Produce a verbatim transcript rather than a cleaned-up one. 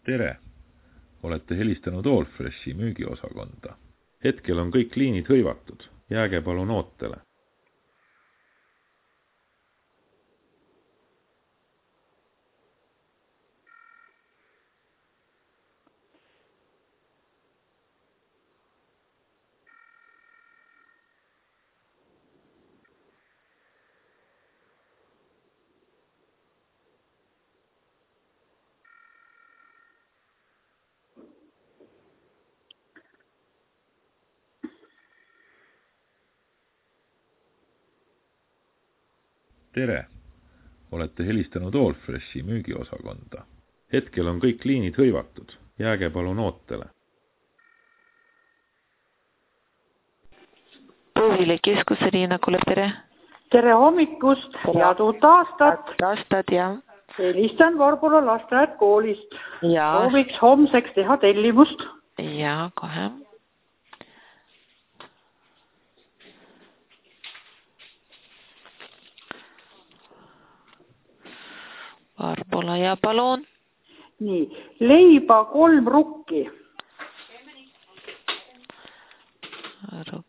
Tere! Olete helistanud Allfreshi müügiosakonda. Hetkel on kõik liinid hõivatud. Jääge palun ootele. Tere! Olete helistanud Allfreshi müügiosakonda. Hetkel on kõik liinid hõivatud. Jääge palun ootele. Puuvile keskuse Riinakule, tere! Tere hommikust ja tuut aastat! Aastad, jah. Helistan Vorbula lasteaed koolist. Ja. Sooviks homseks teha tellimust. Ja, kohe. Vorbula ja palun. Nii, leiba kolm rukki. Rukki.